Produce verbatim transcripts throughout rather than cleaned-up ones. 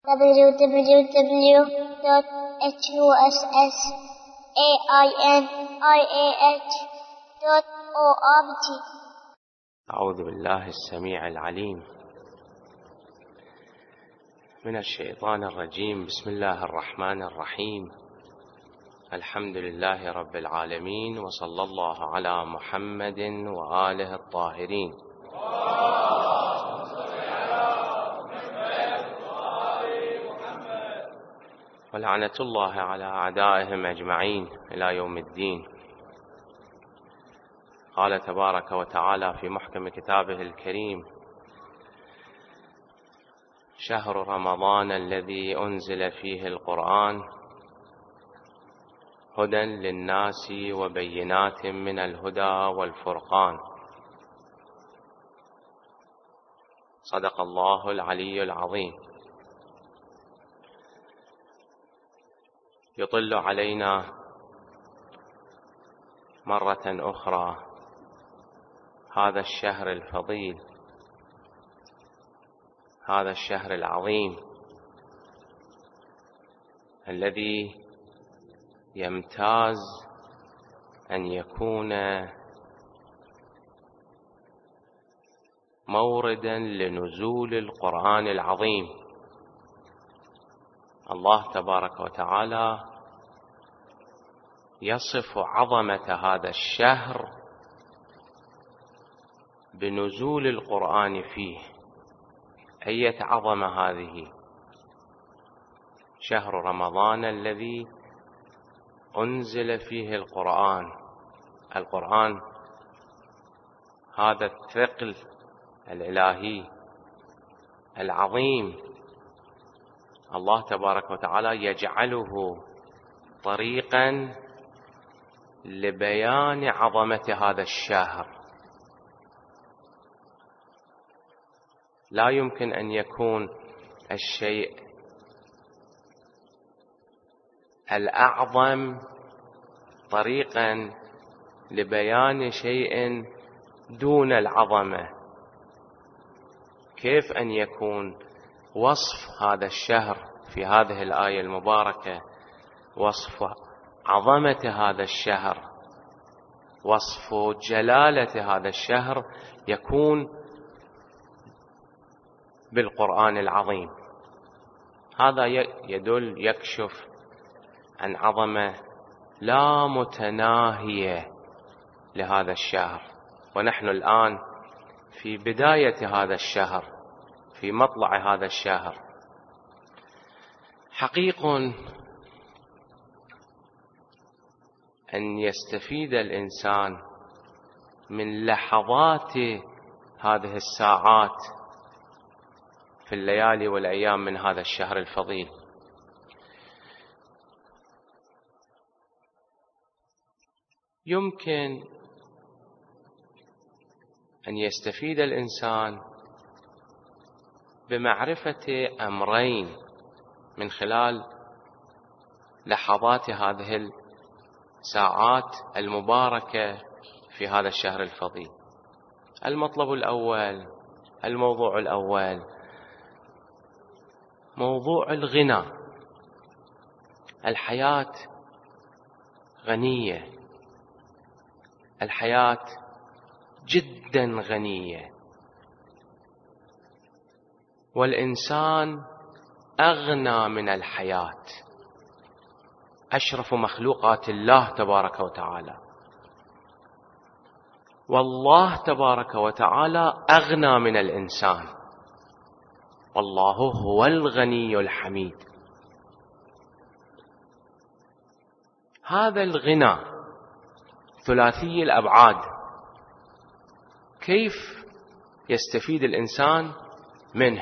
w w w dot huss ainiah dot org. أعوذ بالله السميع العليم من الشيطان الرجيم. بسم الله الرحمن الرحيم. الحمد لله رب العالمين، وصلى الله على محمد وآله الطاهرين. ولعنة الله على أعدائهم أجمعين إلى يوم الدين. قال تبارك وتعالى في محكم كتابه الكريم: شهر رمضان الذي أنزل فيه القرآن هدى للناس وبينات من الهدى والفرقان. صدق الله العلي العظيم. يطل علينا مرة أخرى هذا الشهر الفضيل، هذا الشهر العظيم الذي يمتاز أن يكون موردا لنزول القرآن العظيم. الله تبارك وتعالى يصف عظمة هذا الشهر بنزول القرآن فيه. أية عظمة هذه! شهر رمضان الذي أنزل فيه القرآن. القرآن هذا الثقل الإلهي العظيم، الله تبارك وتعالى يجعله طريقا لبيان عظمة هذا الشهر. لا يمكن أن يكون الشيء الأعظم طريقا لبيان شيء دون العظمة. كيف أن يكون وصف هذا الشهر في هذه الآية المباركة وصف عظمة هذا الشهر، وصف جلالة هذا الشهر، يكون بالقرآن العظيم؟ هذا يدل يكشف عن عظمة لا متناهية لهذا الشهر. ونحن الآن في بداية هذا الشهر، في مطلع هذا الشهر. حقيق أن يستفيد الإنسان من لحظات هذه الساعات في الليالي والأيام من هذا الشهر الفضيل. يمكن أن يستفيد الإنسان بمعرفة أمرين من خلال لحظات هذه الساعات المباركة في هذا الشهر الفضيل. المطلب الأول، الموضوع الأول، موضوع الغنى. الحياة غنية، الحياة جدا غنية، والإنسان أغنى من الحياة، أشرف مخلوقات الله تبارك وتعالى. والله تبارك وتعالى أغنى من الإنسان، والله هو الغني الحميد. هذا الغنى ثلاثي الأبعاد، كيف يستفيد الإنسان منه؟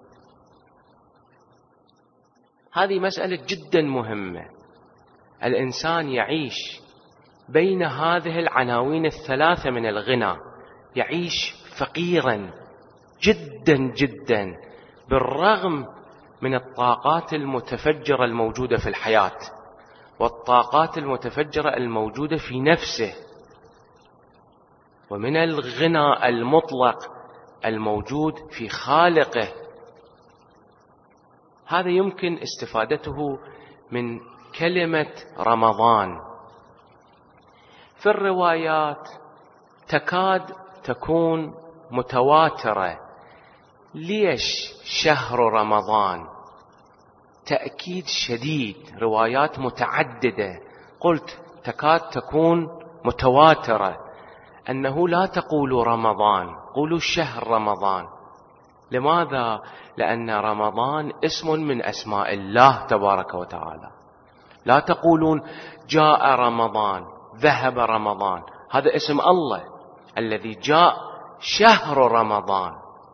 هذه مسألة جدا مهمة. الإنسان يعيش بين هذه العناوين الثلاثة من الغنى، يعيش فقيرا جدا جدا بالرغم من الطاقات المتفجرة الموجودة في الحياة والطاقات المتفجرة الموجودة في نفسه، ومن الغنى المطلق الموجود في خالقه هذا يمكن استفادته من كلمة رمضان. في الروايات تكاد تكون متواترة. ليش شهر رمضان؟ تأكيد شديد، روايات متعددة. قلت تكاد تكون متواترة أنه لا تقولوا رمضان، قولوا شهر رمضان. لماذا؟ لأن رمضان اسم من أسماء الله تبارك وتعالى. لا تقولون جاء رمضان، ذهب رمضان، هذا اسم الله الذي جاء شهر رمضان.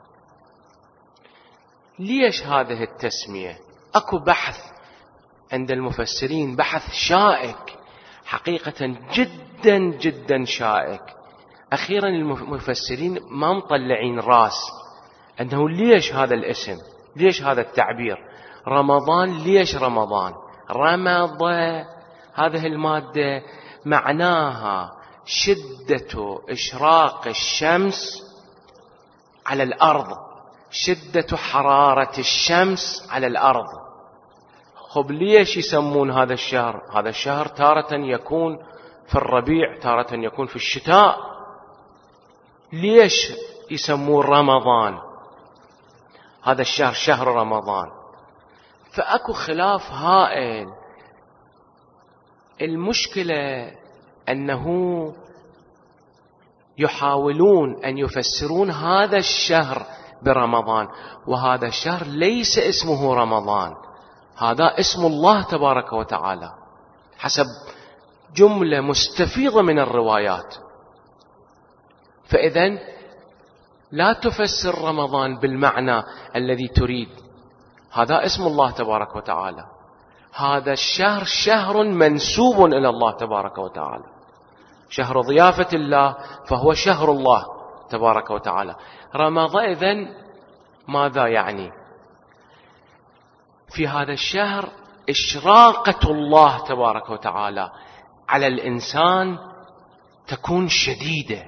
ليش هذه التسمية؟ أكو بحث عند المفسرين، بحث شائك حقيقة، جدا جدا شائك. أخيرا المفسرين ما مطلعين راس أنه ليش هذا الاسم، ليش هذا التعبير رمضان. ليش رمضان؟ رمض هذه المادة معناها شدة إشراق الشمس على الأرض، شدة حرارة الشمس على الأرض. خب ليش يسمون هذا الشهر؟ هذا الشهر تارة يكون في الربيع، تارة يكون في الشتاء. ليش يسمون رمضان هذا الشهر شهر رمضان؟ فأكو خلاف هائل. المشكلة أنه يحاولون أن يفسرون هذا الشهر برمضان، وهذا الشهر ليس اسمه رمضان، هذا اسم الله تبارك وتعالى حسب جملة مستفيضة من الروايات. فإذن لا تفسر رمضان بالمعنى الذي تريد، هذا اسم الله تبارك وتعالى. هذا الشهر شهر منسوب إلى الله تبارك وتعالى، شهر ضيافة الله، فهو شهر الله تبارك وتعالى. رمضان إذن ماذا يعني؟ في هذا الشهر إشراقة الله تبارك وتعالى على الإنسان تكون شديدة،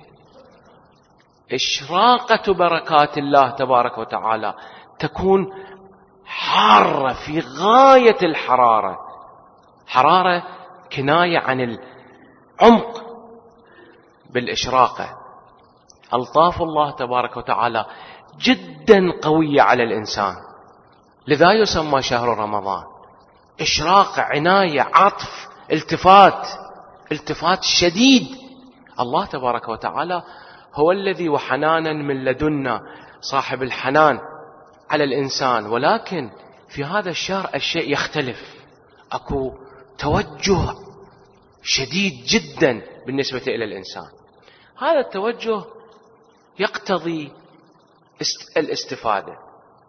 إشراقة بركات الله تبارك وتعالى تكون حارة في غاية الحرارة. حرارة كناية عن العمق بالإشراقة. ألطاف الله تبارك وتعالى جدا قوية على الإنسان، لذا يسمى شهر رمضان. إشراق، عناية، عطف، التفات، التفات شديد. الله تبارك وتعالى هو الذي وحنانا من لدنا، صاحب الحنان على الإنسان. ولكن في هذا الشهر الشيء يختلف، أكو توجه شديد جدا بالنسبة إلى الإنسان. هذا التوجه يقتضي الاستفادة.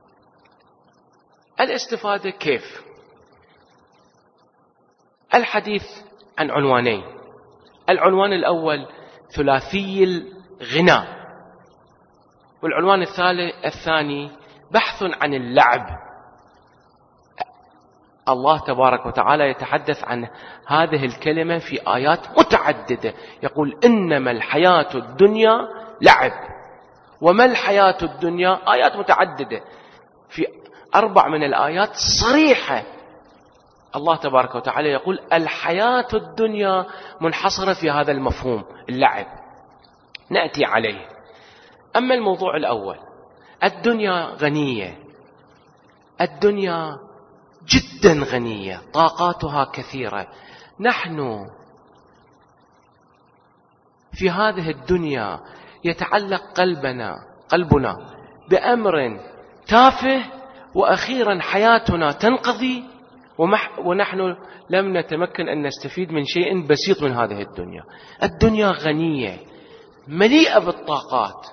الاستفادة كيف؟ الحديث عن عنوانين. العنوان الأول ثلاثي الغنى، والعنوان الثاني بحث عن اللعب. الله تبارك وتعالى يتحدث عن هذه الكلمة في آيات متعددة، يقول إنما الحياة الدنيا لعب. وما الحياة الدنيا؟ آيات متعددة، في أربع من الآيات صريحة الله تبارك وتعالى يقول الحياة الدنيا منحصرة في هذا المفهوم اللعب، نأتي عليه. أما الموضوع الأول، الدنيا غنية، الدنيا جدا غنية، طاقاتها كثيرة. نحن في هذه الدنيا يتعلق قلبنا قلبنا بأمر تافه، وأخيرا حياتنا تنقضي ونحن لم نتمكن أن نستفيد من شيء بسيط من هذه الدنيا. الدنيا غنية مليئة بالطاقات.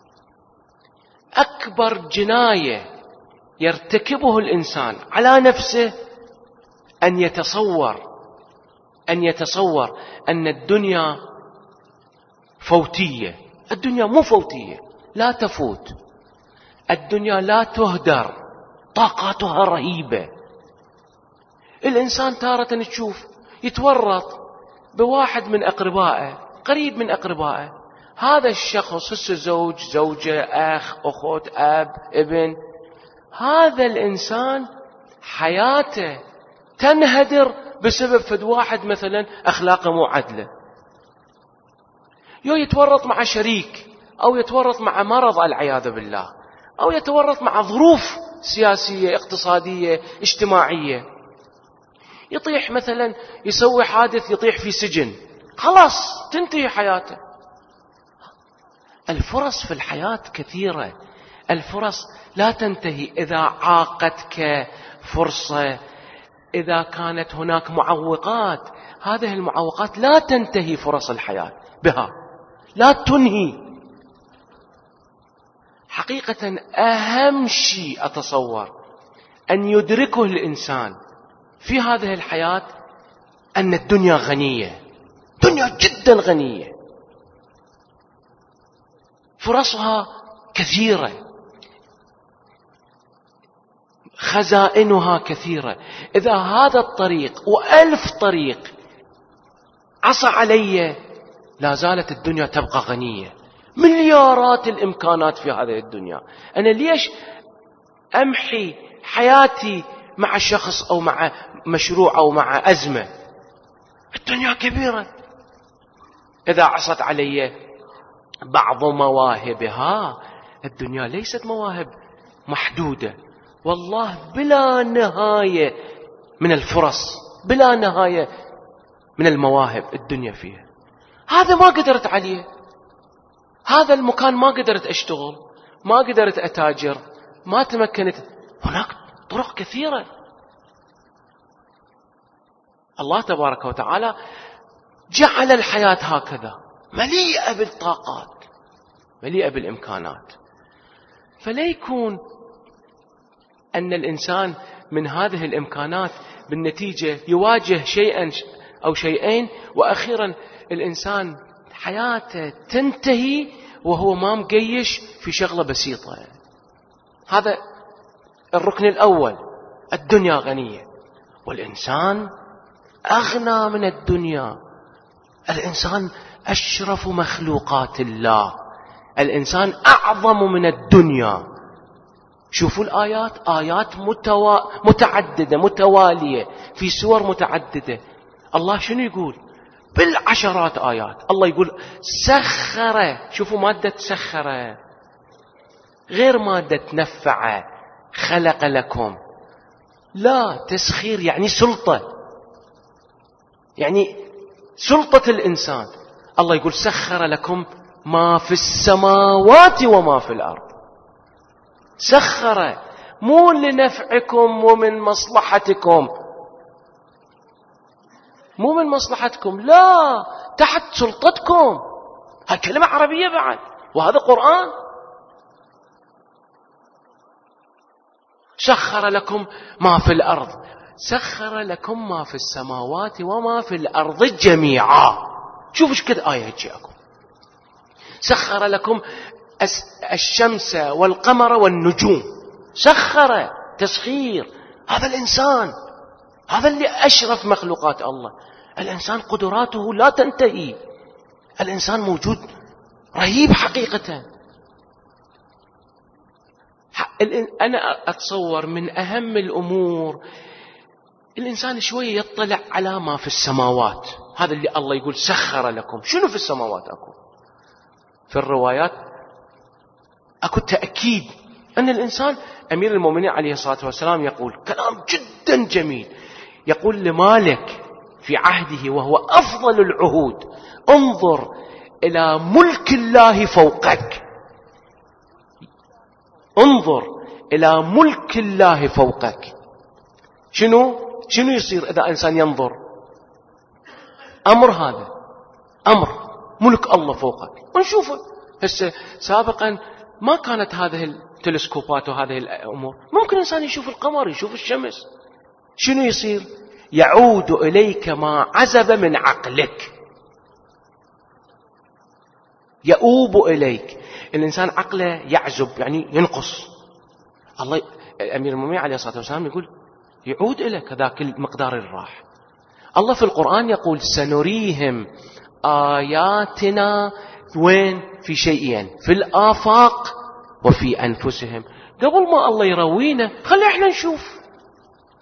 أكبر جناية يرتكبه الإنسان على نفسه أن يتصور أن يتصور أن الدنيا فوتية. الدنيا مو فوتية، لا تفوت. الدنيا لا تهدر، طاقاتها رهيبة. الإنسان تارة تشوف يتورط بواحد من أقربائه، قريب من أقربائه. هذا الشخص هسه زوج، زوجة، أخ، أخت، أب، ابن. هذا الإنسان حياته تنهدر بسبب فد واحد مثلا أخلاقه مو عدلة، يو يتورط مع شريك، أو يتورط مع مرض العياذ بالله، أو يتورط مع ظروف سياسية اقتصادية اجتماعية، يطيح مثلا يسوي حادث يطيح في سجن، خلاص تنتهي حياته. الفرص في الحياة كثيرة، الفرص لا تنتهي. إذا عاقتك فرصة، إذا كانت هناك معوقات، هذه المعوقات لا تنتهي فرص الحياة بها، لا تنهي. حقيقة أهم شيء أتصور أن يدركه الإنسان في هذه الحياة أن الدنيا غنية، دنيا جدا غنية، فرصها كثيرة، خزائنها كثيرة. إذا هذا الطريق وألف طريق عصى علي، لا زالت الدنيا تبقى غنية، مليارات الإمكانات في هذه الدنيا. أنا ليش أمحي حياتي مع شخص أو مع مشروع أو مع أزمة؟ الدنيا كبيرة. إذا عصت علي بعض مواهبها، الدنيا ليست مواهب محدودة، والله بلا نهاية من الفرص، بلا نهاية من المواهب الدنيا فيها. هذا ما قدرت عليه، هذا المكان ما قدرت أشتغل، ما قدرت أتاجر، ما تمكنت. هناك طرق كثيرة. الله تبارك وتعالى جعل الحياة هكذا مليئة بالطاقات، مليئة بالإمكانات. فليكون أن الإنسان من هذه الإمكانات بالنتيجة يواجه شيئا أو شيئين، وأخيرا الإنسان حياته تنتهي وهو ما مقيش في شغلة بسيطة. هذا الركن الأول. الدنيا غنية والإنسان أغنى من الدنيا. الإنسان أشرف مخلوقات الله، الإنسان أعظم من الدنيا. شوفوا الآيات، آيات متوا... متعددة متوالية في سور متعددة. الله شنو يقول؟ بالعشرات آيات الله يقول سخر. شوفوا مادة سخر غير مادة نفع، خلق لكم. لا، تسخير يعني سلطة، يعني سلطة الإنسان. الله يقول سخر لكم ما في السماوات وما في الأرض. سخر مو لنفعكم ومن مصلحتكم، مو من مصلحتكم، لا، تحت سلطتكم. هاي كلمة عربية بعد، وهذا قرآن. سخر لكم ما في الأرض، سخر لكم ما في السماوات وما في الأرض جميعا. شوفوا ايش كده آية تجيكم. سخر لكم الشمس والقمر والنجوم. سخر، تسخير. هذا الإنسان، هذا اللي أشرف مخلوقات الله. الإنسان قدراته لا تنتهي، الإنسان موجود رهيب حقيقة. أنا أتصور من أهم الأمور الإنسان شوية يطلع على ما في السماوات. هذا اللي الله يقول سخر لكم. شنو في السماوات؟ أكو في الروايات أكو تأكيد أن الإنسان، أمير المؤمنين عليه الصلاة والسلام يقول كلام جدا جميل، يقول لمالك في عهده وهو أفضل العهود: انظر إلى ملك الله فوقك، انظر إلى ملك الله فوقك. شنو شنو يصير إذا إنسان ينظر؟ أمر، هذا أمر ملك الله فوقك. ونشوفه هسه. سابقا ما كانت هذه التلسكوبات وهذه الأمور، ممكن إنسان يشوف القمر، يشوف الشمس. شنو يصير؟ يعود إليك ما عزب من عقلك، يؤوب إليك. الإنسان عقله يعزب، يعني ينقص. الله أمير المؤمنين عليه الصلاة والسلام يقول يعود إليك ذاك المقدار الراح. الله في القرآن يقول سنريهم آياتنا وين؟ في شيئين، في الآفاق وفي أنفسهم. قبل ما الله يروينا خلي احنا نشوف.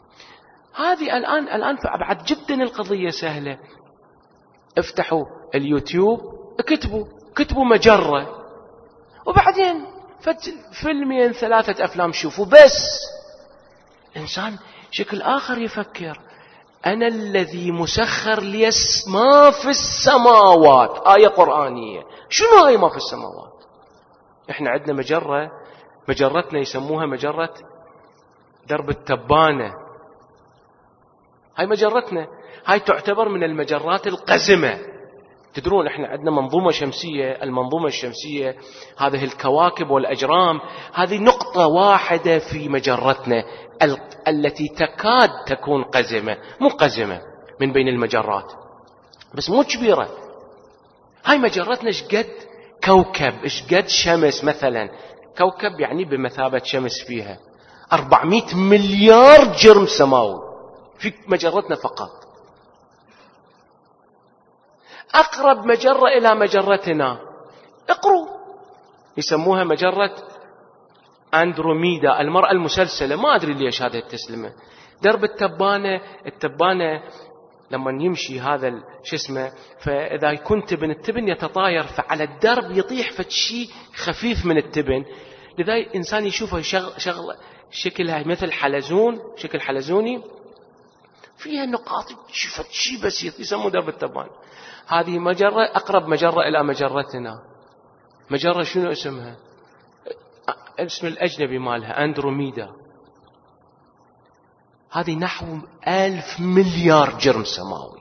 هذه الآن الآن أبعد جدا القضية سهلة. افتحوا اليوتيوب، اكتبوا كتبوا مجرة، وبعدين فيلمين ثلاثة أفلام شوفوا. بس إنسان شكل آخر يفكر، أنا الذي مسخر لي ما في السماوات. آية قرآنية. شنو هاي ما في السماوات؟ إحنا عندنا مجرة، مجرتنا يسموها مجرة درب التبانة. هاي مجرتنا، هاي تعتبر من المجرات القزمة. تدرون إحنا عندنا منظومة شمسية، المنظومة الشمسية هذه الكواكب والأجرام، هذه نقطة واحدة في مجرتنا ال- التي تكاد تكون قزمة، مو قزمة من بين المجرات، بس مو كبيرة. هاي مجرتنا شقد كوكب، شقد شمس مثلا. كوكب يعني بمثابة شمس فيها أربعمائة مليار جرم سماوي في مجرتنا فقط. أقرب مجرة إلى مجرتنا اقروا يسموها مجرة أندروميدا، المرأة المسلسلة. ما أدري ليش هذه التسلمة. درب التبانة، التبانة لما يمشي هذا شو اسمه، فإذا يكون تبن، التبن يتطاير، فعلى الدرب يطيح فتشي خفيف من التبن، لذا إنسان يشوفه شغل شغل شكلها مثل حلزون، شكل حلزوني فيها نقاط شفت شيء بسيط، يسموه درب التبانة. هذه مجرة أقرب مجرة إلى مجرتنا. مجرة شنو اسمها؟ اسم الأجنبي مالها أندروميدا. هذه نحو ألف مليار جرم سماوي.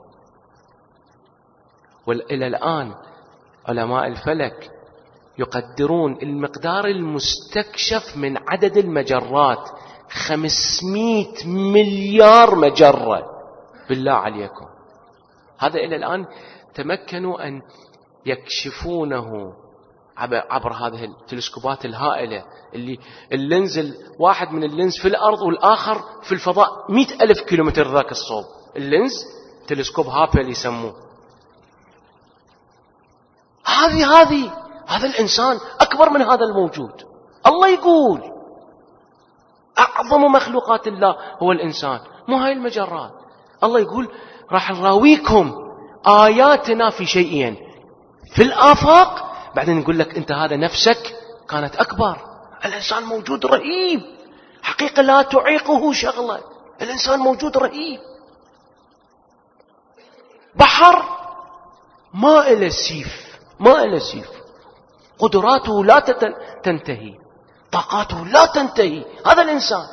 وإلى الآن علماء الفلك يقدرون المقدار المستكشف من عدد المجرات خمسمائة مليار مجرة. بالله عليكم، هذا إلى الآن تمكنوا أن يكشفونه عبر هذه التلسكوبات الهائلة، اللي اللينز واحد من اللينز في الأرض والآخر في الفضاء مئة ألف كيلومتر ذاك الصوب. اللينز تلسكوب هابل يسموه. هذه هذه هذا الإنسان أكبر من هذا الموجود. الله يقول أعظم مخلوقات الله هو الإنسان، مو هاي المجرات. الله يقول راح نراويكم آياتنا في شيئين في الآفاق، بعدين نقول لك أنت هذا نفسك كانت أكبر. الإنسان موجود رهيب، حقيقة لا تعيقه شغلة. الإنسان موجود رهيب. بحر ما إلى سيف، ما إلى سيف. قدراته لا تنتهي، طاقاته لا تنتهي. هذا الإنسان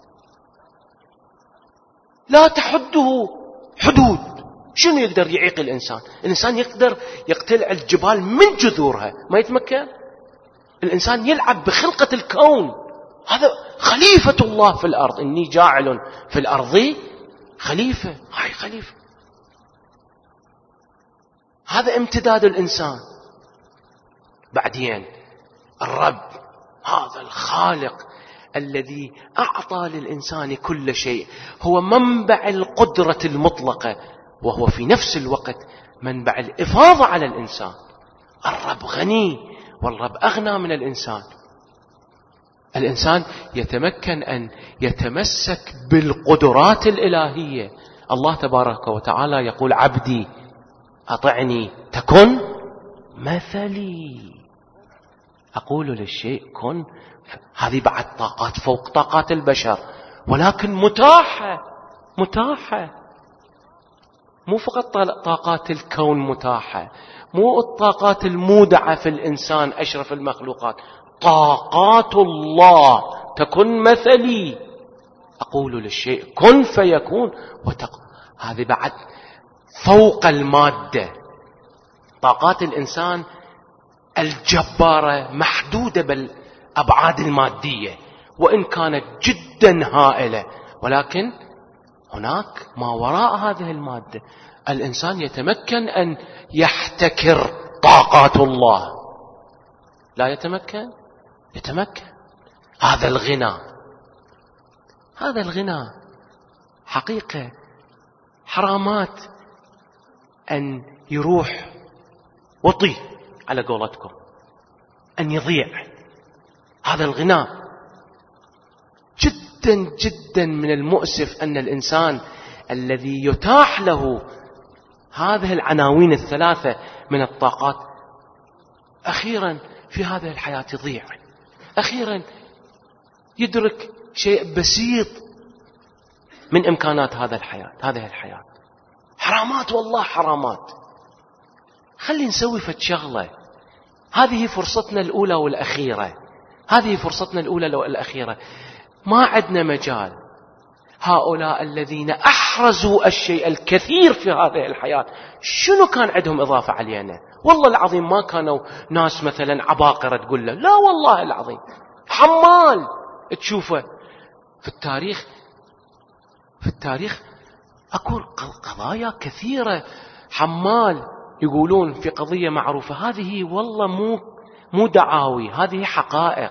لا تحده حدود. شنو يقدر يعيق الإنسان؟ الإنسان يقدر يقتلع الجبال من جذورها، ما يتمكن. الإنسان يلعب بخلقة الكون. هذا خليفة الله في الأرض. إني جاعل في الأرض خليفة. هاي خليفة، هذا امتداد الإنسان. بعدين الرب هذا الخالق الذي أعطى للإنسان كل شيء، هو منبع القدرة المطلقة، وهو في نفس الوقت منبع الإفاضة على الإنسان. الرب غني والرب أغنى من الإنسان. الإنسان يتمكن أن يتمسك بالقدرات الإلهية. الله تبارك وتعالى يقول عبدي أطعني تكن مثلي. أقول للشيء كن. هذه بعد طاقات فوق طاقات البشر، ولكن متاحة متاحة. مو فقط طاقات الكون متاحة، مو الطاقات المودعة في الإنسان أشرف المخلوقات، طاقات الله. تكن مثلي، أقول للشيء كن فيكون. وتق... هذه بعد فوق المادة. طاقات الإنسان الجبارة محدودة بالأبعاد المادية، وإن كانت جدا هائلة، ولكن هناك ما وراء هذه المادة. الإنسان يتمكن أن يحتكر طاقات الله. لا يتمكن؟ يتمكن. هذا الغنى، هذا الغنى حقيقة حرامات أن يروح وطي على قولتكم، أن يضيع. هذا الغنى جد جدا جدا من المؤسف أن الإنسان الذي يتاح له هذه العناوين الثلاثة من الطاقات أخيرا في هذه الحياة يضيع، أخيرا يدرك شيء بسيط من إمكانات هذا الحياة هذه الحياة. حرامات والله حرامات. خلي نسوي فد شغلة، هذه فرصتنا الأولى والأخيرة، هذه فرصتنا الأولى والأخيرة. ما عندنا مجال. هؤلاء الذين أحرزوا الشيء الكثير في هذه الحياة شنو كان عندهم إضافة علينا؟ والله العظيم ما كانوا ناس مثلا عباقرة تقول له، لا والله العظيم حمال تشوفه في التاريخ. في التاريخ أكو قضايا كثيرة حمال يقولون في قضية معروفة، هذه والله مو مو دعاوي، هذه حقائق.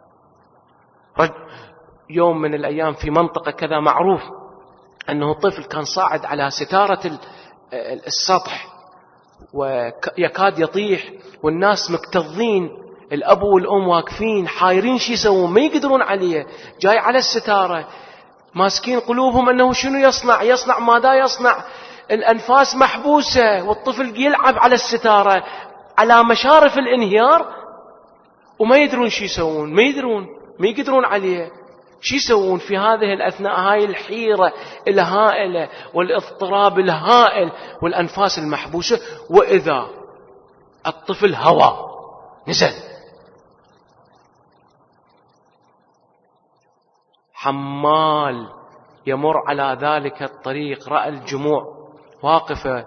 يوم من الأيام في منطقة كذا معروف أنه طفل كان صاعد على ستارة السطح ويكاد يطيح، والناس مكتظين، الأب والأم واقفين حايرين شي يسوون، ما يقدرون عليه، جاي على الستارة، ماسكين قلوبهم أنه شنو يصنع يصنع ماذا يصنع، الأنفاس محبوسة، والطفل يلعب على الستارة على مشارف الانهيار، وما يدرون شي يسوون، ما يدرون ما يقدرون عليه. شو يسوون في هذه الأثناء؟ هاي الحيرة الهائلة والاضطراب الهائل والأنفاس المحبوسة، وإذا الطفل هوى نزل. حمال يمر على ذلك الطريق، رأى الجموع واقفة،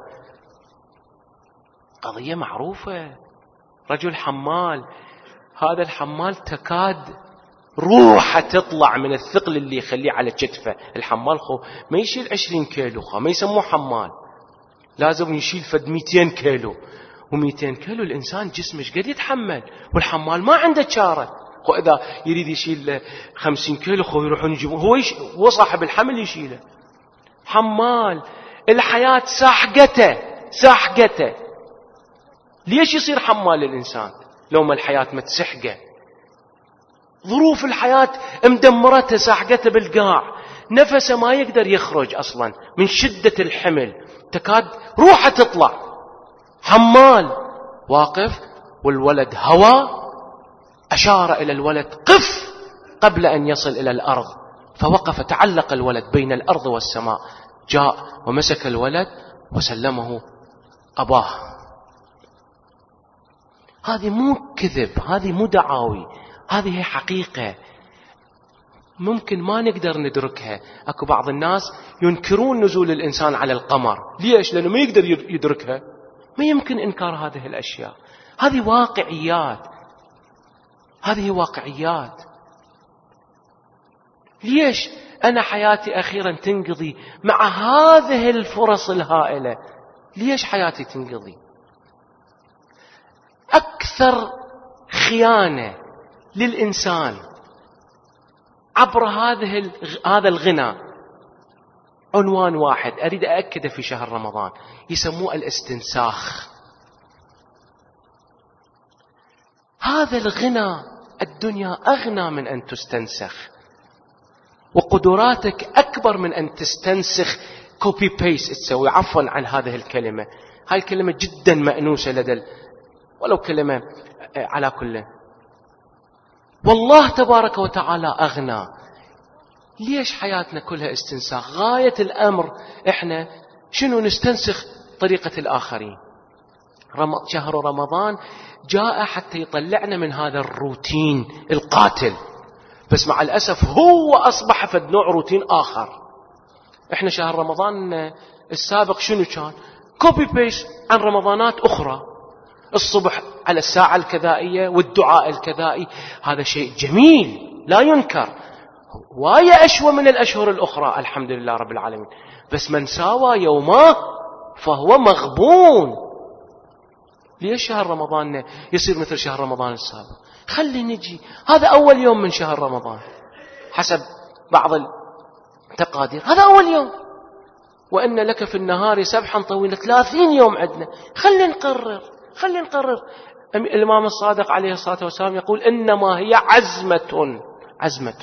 قضية معروفة، رجل حمال. هذا الحمال تكاد روحه تطلع من الثقل اللي يخليه على كتفه. الحمال خو ما يشيل عشرين كيلو، خو ما يسموه حمال، لازم يشيل فد مئتين كيلو، ومئتين كيلو الإنسان جسمه قد يتحمل، والحمال ما عنده شارة. خو إذا يريد يشيل خمسين كيلو خو يروحون يجيبون، هو يش... هو صاحب الحمل يشيله. حمال الحياة ساحقته ساحقته. ليش يصير حمال الإنسان لو ما الحياة ما تسحقه؟ ظروف الحياة مدمرته ساحقته بالقاع، نفسه ما يقدر يخرج أصلا من شدة الحمل، تكاد روحه تطلع. حمال واقف والولد هوى، أشار إلى الولد قف قبل أن يصل إلى الأرض، فوقف، تعلق الولد بين الأرض والسماء، جاء ومسك الولد وسلمه أباه. هذه مو كذب، هذه مو دعاوي، هذه حقيقة ممكن ما نقدر ندركها. أكو بعض الناس ينكرون نزول الإنسان على القمر. ليش؟ لأنه ما يقدر يدركها، ما يمكن إنكار هذه الأشياء. هذه واقعيات، هذه واقعيات. ليش أنا حياتي أخيرا تنقضي مع هذه الفرص الهائلة؟ ليش حياتي تنقضي؟ أكثر خيانة للإنسان عبر هذه هذا الغنى عنوان واحد أريد أأكده في شهر رمضان، يسموه الاستنساخ. هذا الغنى، الدنيا أغنى من أن تستنسخ، وقدراتك أكبر من أن تستنسخ كوبي بيست تسوي. عفوا عن هذه الكلمة، هاي الكلمة جدا مأنوسة لدى ولو كلمة على كله. والله تبارك وتعالى أغنى. ليش حياتنا كلها استنساخ؟ غاية الأمر إحنا شنو؟ نستنسخ طريقة الآخرين. شهر رمضان جاء حتى يطلعنا من هذا الروتين القاتل، بس مع الأسف هو أصبح فد نوع روتين آخر. إحنا شهر رمضان السابق شنو كان؟ كوبي بيست عن رمضانات أخرى. الصبح على الساعة الكذائية والدعاء الكذائي، هذا شيء جميل لا ينكر، وايا أشوى من الأشهر الأخرى الحمد لله رب العالمين، بس من ساوى يومه فهو مغبون. ليش شهر رمضان يصير مثل شهر رمضان السابق؟ خلي نجي، هذا أول يوم من شهر رمضان حسب بعض التقادير، هذا أول يوم، وإن لك في النهار سبحا طويلة، ثلاثين يوم عندنا. خلي نقرر خلي نقرر. الإمام الصادق عليه الصلاة والسلام يقول إنما هي عزمة عزمة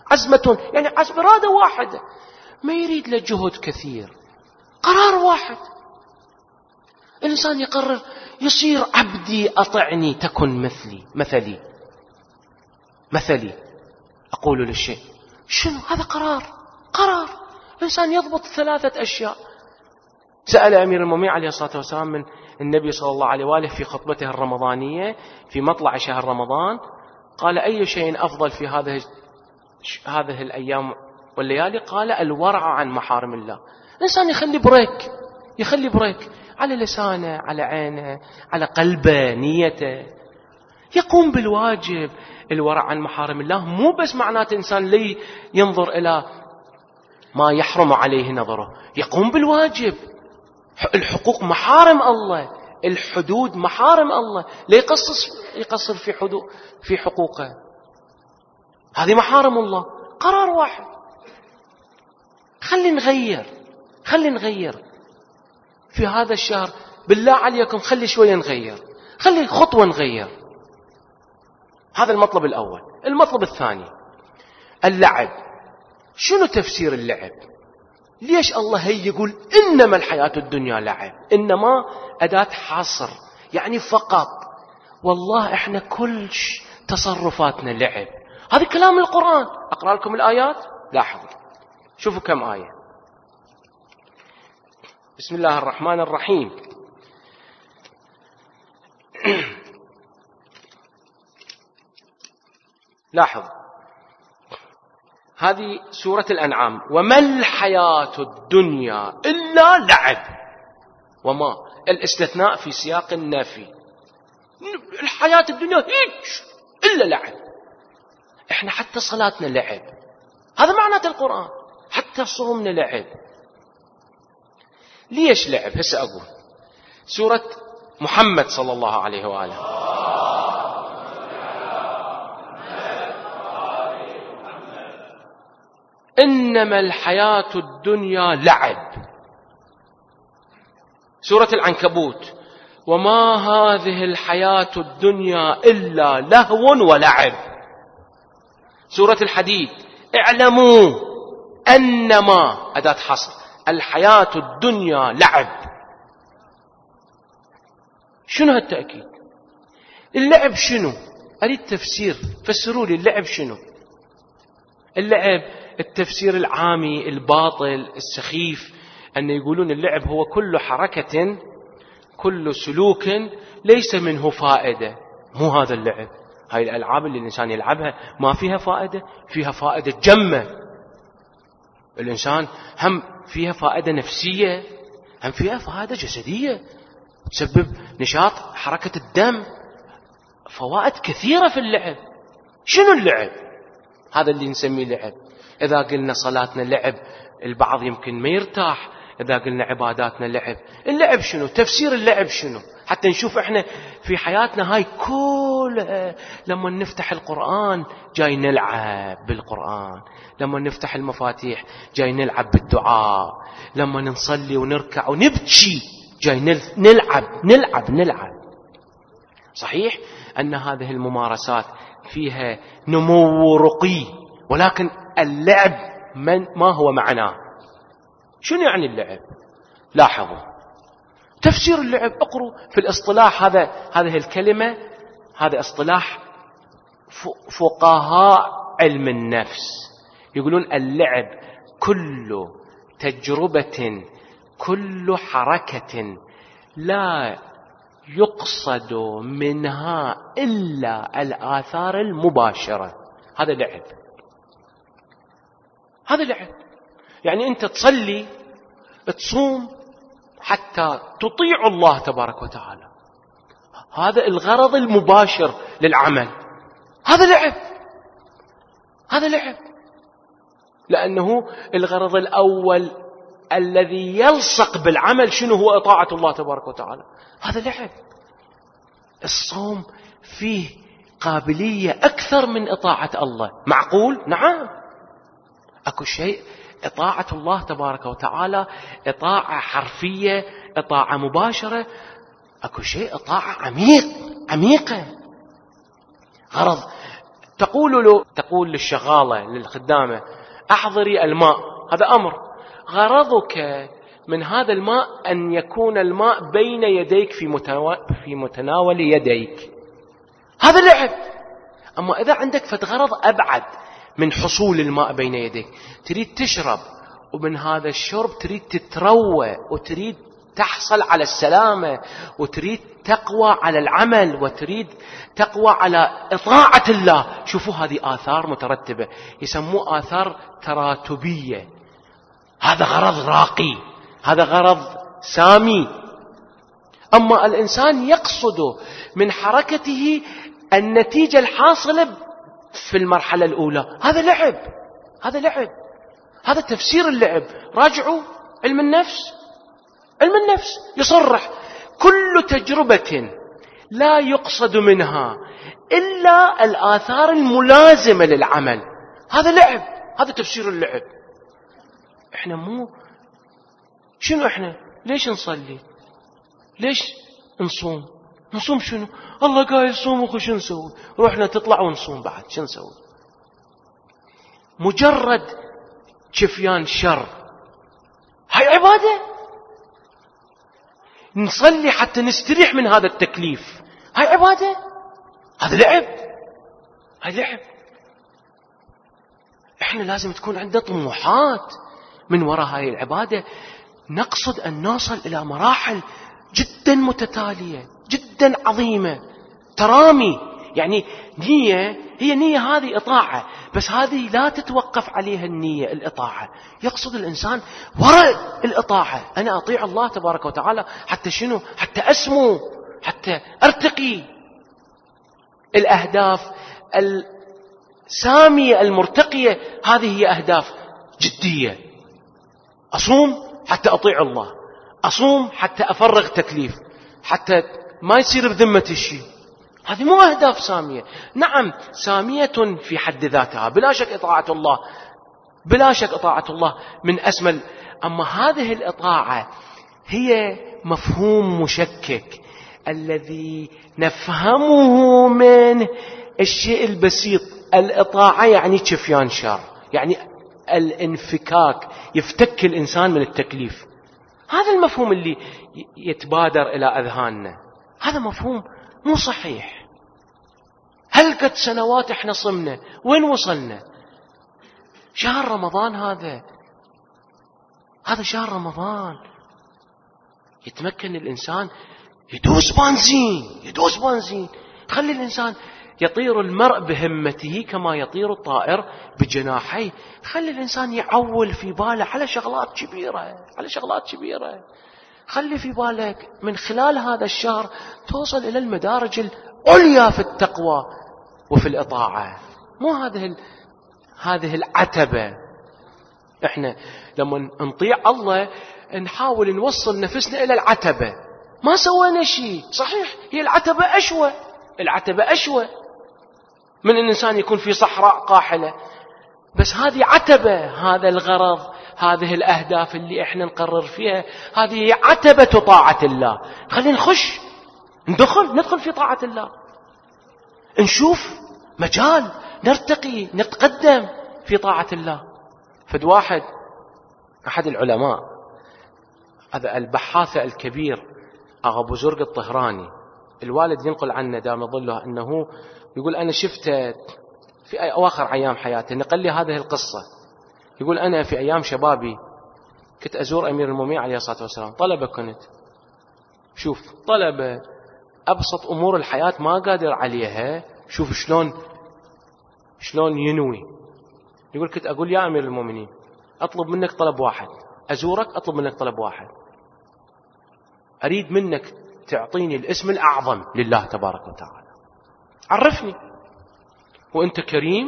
عزمة يعني عزم إرادة واحدة، ما يريد له جهد كثير، قرار واحد. الإنسان يقرر يصير عبدي أطعني تكن مثلي مثلي مثلي أقول للشيء شنو هذا؟ قرار قرار. الإنسان يضبط ثلاثة أشياء. سأل أمير المؤمنين عليه الصلاة والسلام من النبي صلى الله عليه وآله في خطبته الرمضانية في مطلع شهر رمضان، قال أي شيء أفضل في هذه هذه الأيام والليالي؟ قال الورع عن محارم الله. الإنسان يخلي بريك، يخلي بريك على لسانه، على عينه، على قلبه، نيته، يقوم بالواجب. الورع عن محارم الله مو بس معناته إنسان لي ينظر إلى ما يحرم عليه نظره، يقوم بالواجب. الحقوق محارم الله، الحدود محارم الله، لا يقصص يقصر في حدود في حقوقه، هذه محارم الله. قرار واحد. خلي نغير، خلي نغير في هذا الشهر، بالله عليكم خلي شوية نغير، خلي خطوة نغير. هذا المطلب الأول. المطلب الثاني اللعب. شنو تفسير اللعب؟ ليش الله هي يقول إنما الحياة الدنيا لعب؟ إنما أداة حصر، يعني فقط. والله إحنا كل تصرفاتنا لعب. هذا كلام القرآن. أقرأ لكم الآيات، لاحظوا شوفوا كم آية. بسم الله الرحمن الرحيم. لاحظ هذه سورة الأنعام. وما الحياة الدنيا إلا لعب. وما الاستثناء في سياق النفي. الحياة الدنيا هيك إلا لعب. إحنا حتى صلاتنا لعب، هذا معناته القرآن. حتى صومنا لعب. ليش لعب؟ هسه أقول. سورة محمد صلى الله عليه وآله. إنما الحياة الدنيا لعب. سورة العنكبوت. وما هذه الحياة الدنيا إلا لهو ولعب. سورة الحديد. اعلموا أنما أداة حصر الحياة الدنيا لعب. شنو هالتأكيد؟ اللعب شنو؟ أريد تفسير، فسروا لي اللعب شنو. اللعب التفسير العامي الباطل السخيف أن يقولون اللعب هو كل حركة كل سلوك ليس منه فائدة. مو هذا اللعب. هاي الألعاب اللي الإنسان يلعبها ما فيها فائدة، فيها فائدة جمة. الإنسان هم فيها فائدة نفسية، هم فيها فائدة جسدية، تسبب نشاط حركة الدم، فوائد كثيرة في اللعب. شنو اللعب؟ هذا اللي نسميه لعب. إذا قلنا صلاتنا لعب البعض يمكن ما يرتاح. إذا قلنا عباداتنا لعب، اللعب شنو؟ تفسير اللعب شنو؟ حتى نشوف إحنا في حياتنا هاي كلها. لما نفتح القرآن جاي نلعب بالقرآن، لما نفتح المفاتيح جاي نلعب بالدعاء، لما نصلي ونركع ونبكي جاي نلعب نلعب نلعب. صحيح أن هذه الممارسات فيها نمو رقي، ولكن اللعب من ما هو معناه؟ شنو يعني اللعب؟ لاحظوا تفسير اللعب. اقروا في الاصطلاح. هذا هذه الكلمة هذا اصطلاح فقهاء علم النفس. يقولون اللعب كل تجربة كل حركة لا يقصد منها إلا الآثار المباشرة. هذا لعب. هذا لعب. يعني أنت تصلي تصوم حتى تطيع الله تبارك وتعالى، هذا الغرض المباشر للعمل. هذا لعب. هذا لعب لأنه الغرض الأول الذي يلصق بالعمل شنو؟ هو إطاعة الله تبارك وتعالى. هذا لعب. الصوم فيه قابلية أكثر من إطاعة الله. معقول؟ نعم. أكو شيء إطاعة الله تبارك وتعالى إطاعة حرفية، إطاعة مباشرة. أكو شيء إطاعة عميق عميقة. غرض تقول له تقول للشغالة للخدامة احضري الماء، هذا أمر. غرضك من هذا الماء أن يكون الماء بين يديك في في متناول يديك، هذا لعب. أما إذا عندك فتغرض أبعد من حصول الماء بين يديك، تريد تشرب، ومن هذا الشرب تريد تتروى، وتريد تحصل على السلامة، وتريد تقوى على العمل، وتريد تقوى على إطاعة الله. شوفوا هذه آثار مترتبة، يسموه آثار تراتبية. هذا غرض راقي، هذا غرض سامي. أما الإنسان يقصد من حركته النتيجة الحاصلة في المرحلة الأولى، هذا لعب، هذا لعب، هذا تفسير اللعب. راجعوا علم النفس، علم النفس يصرح كل تجربة لا يقصد منها إلا الآثار الملازمة للعمل، هذا لعب، هذا تفسير اللعب. احنا مو شنو، احنا ليش نصلي؟ ليش نصوم؟ نصوم شنو؟ الله قايل صوموا، شو نسوي؟ روحنا تطلع ونصوم بعد، شو نسوي؟ مجرد شفيان شر، هاي عبادة. نصلي حتى نستريح من هذا التكليف، هاي عبادة. هذا لعب، هاي لعب. احنا لازم تكون عندنا طموحات من وراء هاي العبادة، نقصد أن نوصل إلى مراحل جدا متتالية، جدا عظيمة، ترامي. يعني نية، هي نية هذه إطاعة، بس هذه لا تتوقف عليها النية الإطاعة. يقصد الإنسان وراء الإطاعة أنا أطيع الله تبارك وتعالى حتى شنو؟ حتى أسمو، حتى أرتقي. الأهداف السامية المرتقية هذه هي أهداف جدية. أصوم حتى أطيع الله، أصوم حتى أفرغ تكليف، حتى ما يصير بذمة الشيء. هذه مو أهداف سامية. نعم سامية في حد ذاتها، بلا شك إطاعة الله، بلا شك إطاعة الله من أسمى. أما هذه الإطاعة هي مفهوم مشكك الذي نفهمه من الشيء البسيط. الإطاعة يعني شفيان شر، يعني الانفكاك، يفتك الإنسان من التكليف. هذا المفهوم اللي يتبادر إلى أذهاننا، هذا مفهوم مو صحيح. هل قد سنوات احنا صمنا، وين وصلنا؟ شهر رمضان هذا، هذا شهر رمضان يتمكن الإنسان يدوس بنزين، يدوس بنزين. خلي الإنسان يطير المرء بهمته كما يطير الطائر بجناحيه. خلي الإنسان يعول في باله على شغلات كبيرة، على شغلات كبيرة. خلي في بالك من خلال هذا الشهر توصل إلى المدارج العليا في التقوى وفي الإطاعة. مو هذه ال... هذه العتبة. احنا لما نطيع الله نحاول نوصل نفسنا إلى العتبة، ما سوينا شيء. صحيح هي العتبة أشوى، العتبة أشوى من أن الإنسان يكون في صحراء قاحلة، بس هذه عتبة. هذا الغرض، هذه الأهداف اللي احنا نقرر فيها، هذه عتبة طاعة الله. خلينا نخش، ندخل ندخل في طاعة الله، نشوف مجال نرتقي، نتقدم في طاعة الله. فد واحد أحد العلماء، هذا البحاث الكبير أغا أبو زرق الطهراني، الوالد ينقل عنه دام ظله أنه يقول أنا شفته في أواخر أيام حياته، نقل لي هذه القصة. يقول أنا في أيام شبابي كنت أزور أمير المؤمنين عليه الصلاة والسلام، طلبة كنت، شوف طلبة أبسط أمور الحياة ما قادر عليها، شوف شلون شلون ينوي. يقول كنت أقول يا أمير المؤمنين أطلب منك طلب واحد، أزورك أطلب منك طلب واحد، أريد منك تعطيني الاسم الأعظم لله تبارك وتعالى، عرفني، وأنت كريم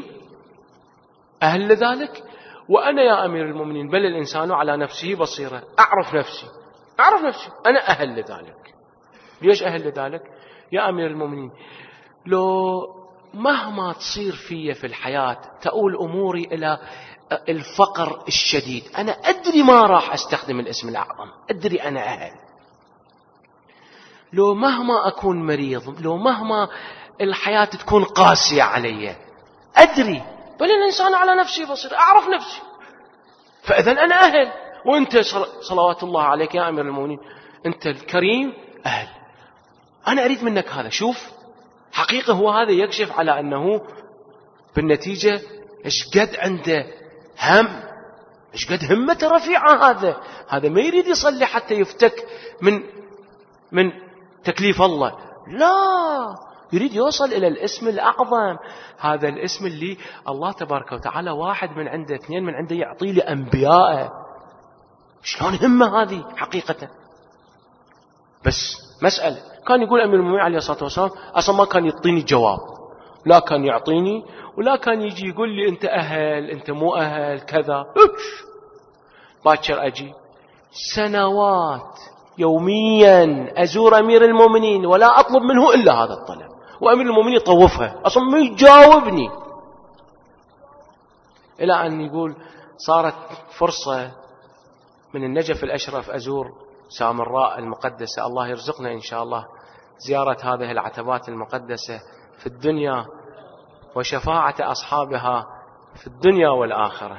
أهل لذلك، وأنا يا أمير المؤمنين بل الإنسان على نفسه بصيرة، أعرف نفسي، أعرف نفسي أنا أهل لذلك. ليش أهل لذلك؟ يا أمير المؤمنين لو مهما تصير في في الحياة تؤول أموري إلى الفقر الشديد، أنا أدري ما راح أستخدم الاسم الأعظم، أدري أنا أهل. لو مهما أكون مريض، لو مهما الحياة تكون قاسية علي، أدري، بل الإنسان على نفسه بصير، أعرف نفسي، فإذا أنا أهل. وأنت صلوات الله عليك يا أمير المؤمنين أنت الكريم أهل. أنا أريد منك هذا. شوف حقيقة هو هذا يكشف على أنه بالنتيجة إيش قد عنده هم، إيش قد همته رفيعة. هذا هذا ما يريد يصلي حتى يفتك من من تكليف الله، لا، يريد يوصل إلى الاسم الأعظم. هذا الاسم اللي الله تبارك وتعالى واحد من عنده، اثنين من عنده، يعطي لأنبيائه. شلون همة هذه حقيقة. بس مسألة كان يقول أمير المؤمنين عليه الصلاة والسلام أصلا ما كان يعطيني جواب، لا كان يعطيني ولا كان يجي يقول لي أنت أهل أنت مو أهل كذا. باكر أجي سنوات يوميا أزور أمير المؤمنين ولا أطلب منه إلا هذا الطلب، وأمير المؤمنين يطوفها أصلا ما يجاوبني. إلى أن يقول صارت فرصة من النجف الأشرف أزور سامراء المقدسة، الله يرزقنا إن شاء الله زيارة هذه العتبات المقدسة في الدنيا وشفاعة أصحابها في الدنيا والآخرة.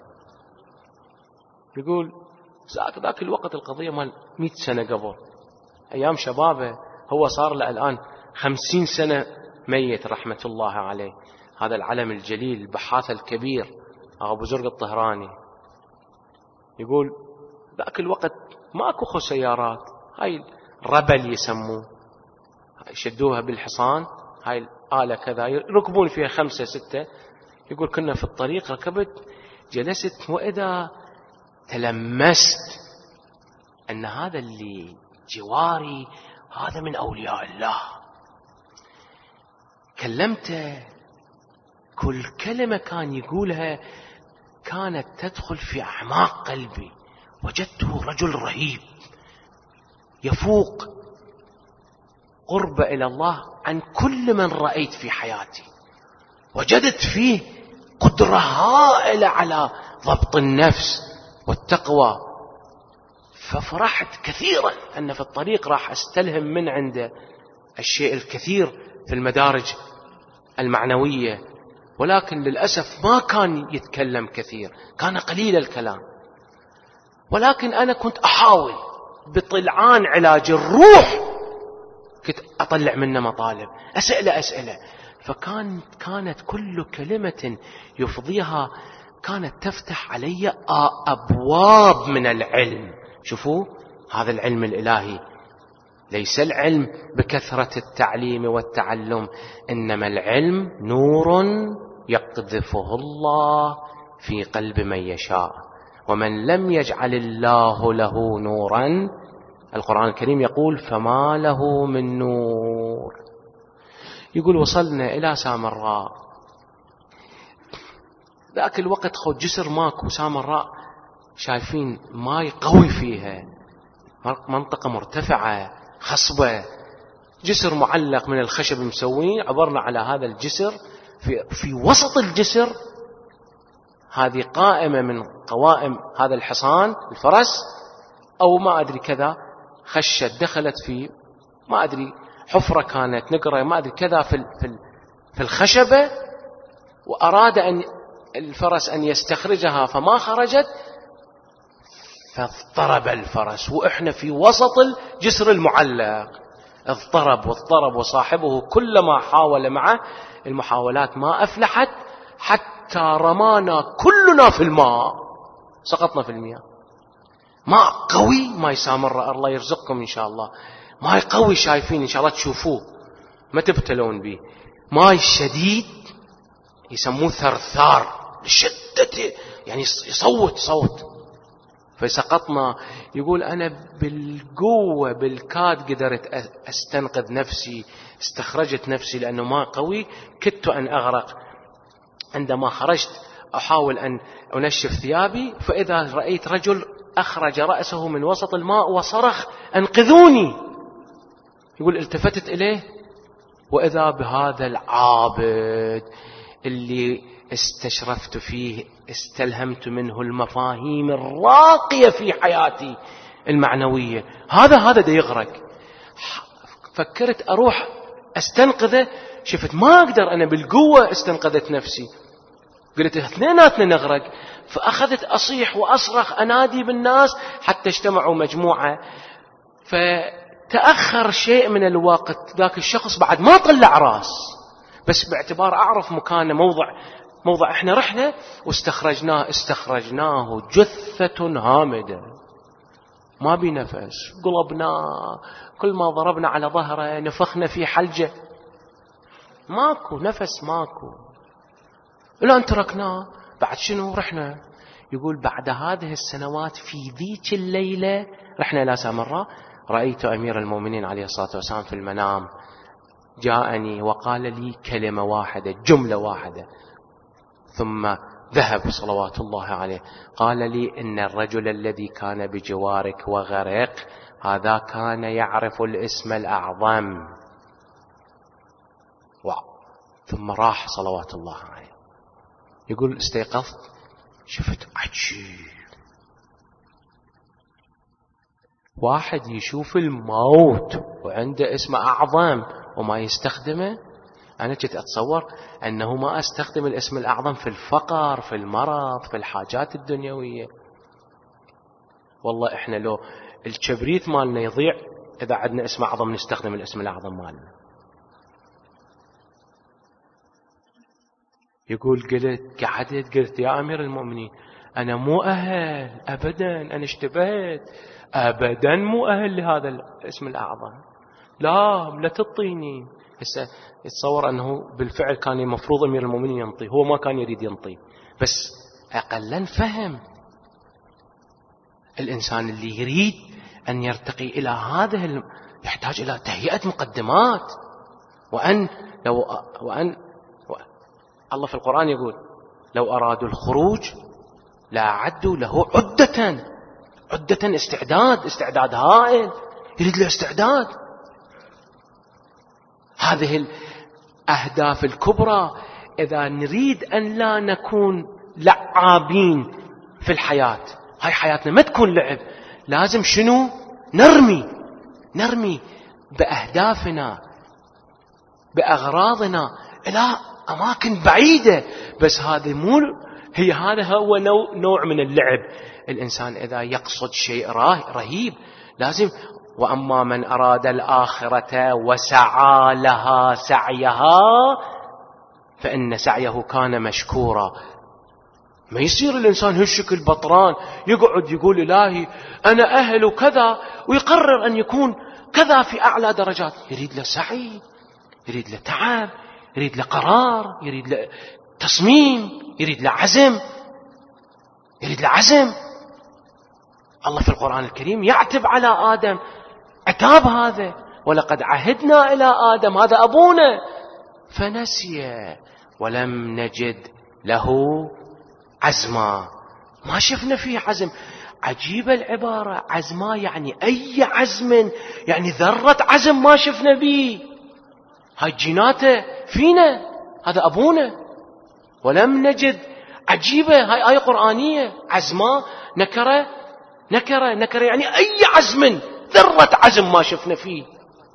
يقول ذاك الوقت القضية مال مئة سنة قبل، أيام شبابه، هو صار له الآن خمسين سنة ميت رحمة الله عليه. هذا العلم الجليل البحاث الكبير أبو زرق الطهراني. يقول ذاك الوقت ماكو خو سيارات، هاي الربل يسموه، يشدوها بالحصان، هاي الآلة كذا يركبون فيها خمسة ستة. يقول كنا في الطريق ركبت جلست وإذا تلمست أن هذا اللي جواري هذا من أولياء الله. كلمته كل كلمة كان يقولها كانت تدخل في أعماق قلبي. وجدته رجل رهيب يفوق قرب إلى الله عن كل من رأيت في حياتي. وجدت فيه قدرة هائلة على ضبط النفس والتقوى. ففرحت كثيرا أن في الطريق راح أستلهم من عنده الشيء الكثير في المدارج المعنوية. ولكن للأسف ما كان يتكلم كثير، كان قليل الكلام. ولكن أنا كنت أحاول بطلعان علاج الروح، كنت أطلع منه مطالب، أسئلة أسئلة. فكانت كانت كل كلمة يفضيها كانت تفتح علي أبواب من العلم. شوفوا هذا العلم الإلهي ليس العلم بكثرة التعليم والتعلم، إنما العلم نور يقذفه الله في قلب من يشاء. ومن لم يجعل الله له نورا، القرآن الكريم يقول فما له من نور. يقول وصلنا إلى سامراء. ذاك الوقت خو جسر ماكو، سامراء شايفين ماي قوي فيها، منطقة مرتفعة خصبة، جسر معلق من الخشب مسوين. عبرنا على هذا الجسر، في, في وسط الجسر هذه قائمة من قوائم هذا الحصان الفرس أو ما أدري كذا، خشت دخلت في ما أدري حفرة كانت نقرة ما أدري كذا في, في, في الخشبة، وأراد أن الفرس أن يستخرجها فما خرجت، فاضطرب الفرس وإحنا في وسط الجسر المعلق. اضطرب واضطرب، وصاحبه كلما حاول معه المحاولات ما أفلحت، حتى رمانا كلنا في الماء، سقطنا في المياه. ماء قوي، ماء سامراء، الله يرزقكم إن شاء الله، ماء قوي شايفين إن شاء الله تشوفوه ما تبتلون به. ماء شديد يسموه ثرثار لشدته، يعني يصوت صوت. فسقطنا. يقول أنا بالقوة بالكاد قدرت أستنقذ نفسي، استخرجت نفسي لأنه ماء قوي، كدت أن أغرق. عندما خرجت أحاول أن أنشف ثيابي، فإذا رأيت رجل أخرج رأسه من وسط الماء وصرخ أنقذوني. يقول التفتت إليه وإذا بهذا العابد اللي استشرفت فيه، استلهمت منه المفاهيم الراقية في حياتي المعنوية. هذا هذا دا يغرق. فكرت أروح أستنقذه، شفت ما أقدر أنا بالقوة استنقذت نفسي، قلت اثنيناتنا نغرق، فأخذت أصيح وأصرخ أنادي بالناس حتى اجتمعوا مجموعة. فتأخر شيء من الوقت، ذاك الشخص بعد ما طلع راس، بس باعتبار أعرف مكانه موضع موضع احنا رحنا واستخرجناه استخرجناه جثة هامدة ما بنفس، قلبناه، كل ما ضربنا على ظهره نفخنا في حلجة، ماكو نفس ماكو، الآن تركناه. بعد شنو رحنا؟ يقول بعد هذه السنوات في ذيك الليلة رحنا إلى سامراء، رأيت أمير المؤمنين عليه الصلاة والسلام في المنام، جاءني وقال لي كلمة واحدة جملة واحدة، ثم ذهب صلوات الله عليه، قال لي إن الرجل الذي كان بجوارك وغرق هذا كان يعرف الاسم الأعظم. واو. ثم راح صلوات الله عليه. يقول استيقظت شفت عجيب، واحد يشوف الموت وعنده اسم أعظم وما يستخدمه. أنا كنت أتصور أنه ما أستخدم الاسم الأعظم في الفقر، في المرض، في الحاجات الدنيوية. والله إحنا لو الكبريت مالنا يضيع إذا عندنا اسم أعظم نستخدم الاسم الأعظم مالنا. يقول قلت قعدت قلت يا أمير المؤمنين أنا مو أهل أبدا، أنا اشتبهت أبدا مو أهل لهذا الاسم الأعظم، لا لا تطيني. هسه يتصور أنه بالفعل كان المفروض أمير المؤمنين ينطي، هو ما كان يريد ينطي، بس أقلا فهم. الإنسان اللي يريد أن يرتقي إلى هذا الم... يحتاج إلى تهيئة مقدمات، وأن لو وأن و... الله في القرآن يقول لو أرادوا الخروج لا عدوا له عدة، عدة استعداد، استعداد هائل، يريد له استعداد. هذه الأهداف الكبرى إذا نريد أن لا نكون لعابين في الحياة، هاي حياتنا ما تكون لعب، لازم شنو؟ نرمي نرمي بأهدافنا بأغراضنا إلى أماكن بعيدة. بس هذا مو هي هذا هو نوع, نوع من اللعب. الإنسان إذا يقصد شيء رهيب لازم، وأما من أراد الآخرة وسعى لها سعيها فإن سعيه كان مشكورا. ما يصير الإنسان هالشكل بطران يقعد يقول إلهي أنا أهل كذا ويقرر أن يكون كذا في أعلى درجات. يريد له سعي، يريد له تعب، يريد له قرار، يريد له تصميم، يريد له عزم، يريد له عزم. الله في القرآن الكريم يعتب على آدم عتاب هذا، ولقد عهدنا إلى آدم، هذا أبونا، فنسي ولم نجد له عزما. ما شفنا فيه عزم. عجيبة العبارة، عزما يعني أي عزم، يعني ذرة عزم ما شفنا به. هاي جيناته فينا، هذا أبونا. ولم نجد، عجيبة، هاي آية قرآنية. عزما نكرة نكرة نكرة يعني أي عزم، ذرة عزم ما شفنا فيه.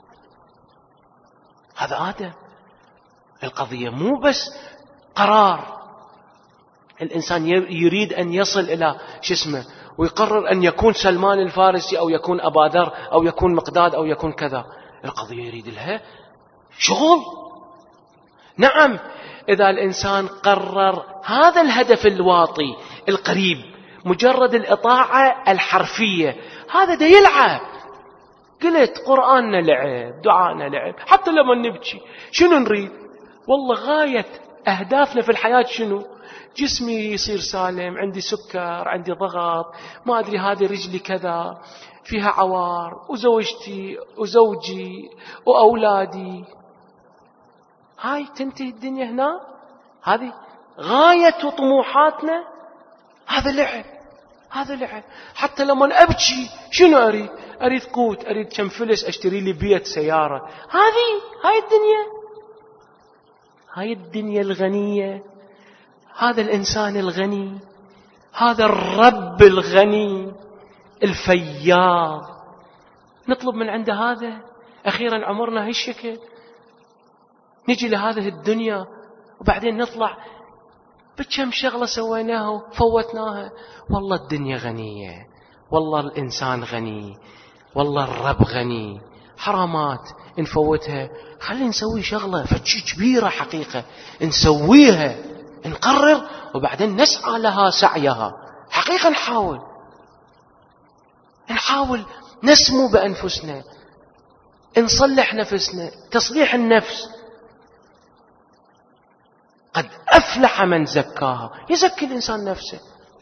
هذا آدم. القضية مو بس قرار. الإنسان يريد أن يصل إلى شو اسمه ويقرر أن يكون سلمان الفارسي أو يكون أبا ذر أو يكون مقداد أو يكون كذا. القضية يريد لها شغل. نعم، إذا الإنسان قرر هذا الهدف الواطي القريب، مجرد الإطاعة الحرفية، هذا ده يلعب. قلت قرآننا لعب، دعانا لعب، حتى لما نبكي شنو نريد؟ والله غاية أهدافنا في الحياة شنو؟ جسمي يصير سالم، عندي سكر، عندي ضغط، ما أدري هذه رجلي كذا فيها عوار، وزوجتي وزوجي وأولادي. هاي تنتهي الدنيا هنا؟ هذه غاية طموحاتنا؟ هذا لعب، هذا لعب. حتى لما أبكي شنو أريد؟ أريد قوت، أريد كم فلس أشتري لي بيت، سيارة. هذه هاي الدنيا، هاي الدنيا الغنية. هذا الإنسان الغني، هذا الرب الغني الفياض، نطلب من عنده هذا؟ أخيرا عمرنا هالشكل. نجي لهذه الدنيا وبعدين نطلع بكم شغلة سويناها وفوتناها. والله الدنيا غنية، والله الإنسان غني، والله الرب غني، حرامات نفوتها. خلينا نسوي شغلة فتشي كبيرة حقيقة نسويها، نقرر وبعدين نسعى لها سعيها حقيقة. نحاول نحاول نسمو بأنفسنا، نصلح نفسنا. تصليح النفس قد أفلح من زكاها، يزكي الإنسان نفسه.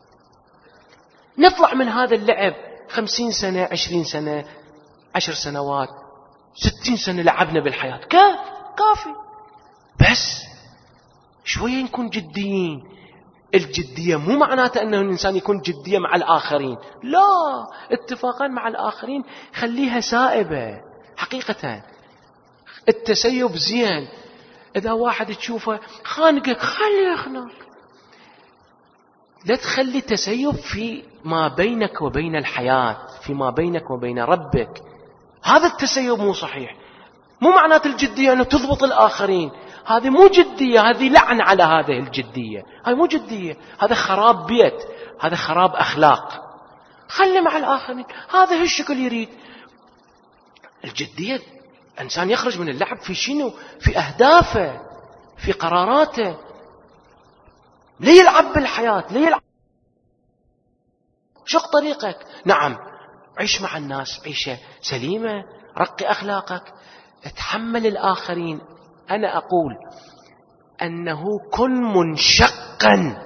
نطلع من هذا اللعب خمسين سنة، عشرين سنة، عشر سنوات، ستين سنة لعبنا بالحياة، كاف كافي. بس شوية نكون جديين. الجدية مو معناته أنه الإنسان يكون جدية مع الآخرين، لا، اتفاقا مع الآخرين خليها سائبة حقيقة. التسيب زين، إذا واحد تشوفه خانقك خليه يخنق. لا تخلي تسيب في ما بينك وبين الحياة، فيما بينك وبين ربك. هذا التسيب مو صحيح. مو معنات الجدية أنه تضبط الآخرين، هذه مو جدية، هذه لعن على هذه الجدية. هذه مو جدية، هذا خراب بيت، هذا خراب أخلاق. خلي مع الآخرين، هذا الشكل يريد. الجدية إنسان يخرج من اللعب في شنو؟ في أهدافه، في قراراته. ليه يلعب بالحياة؟ ليه يلعب؟ شق طريقك. نعم، عيش مع الناس عيشة سليمة، رقي أخلاقك، اتحمل الآخرين. أنا أقول أنه كن منشقا،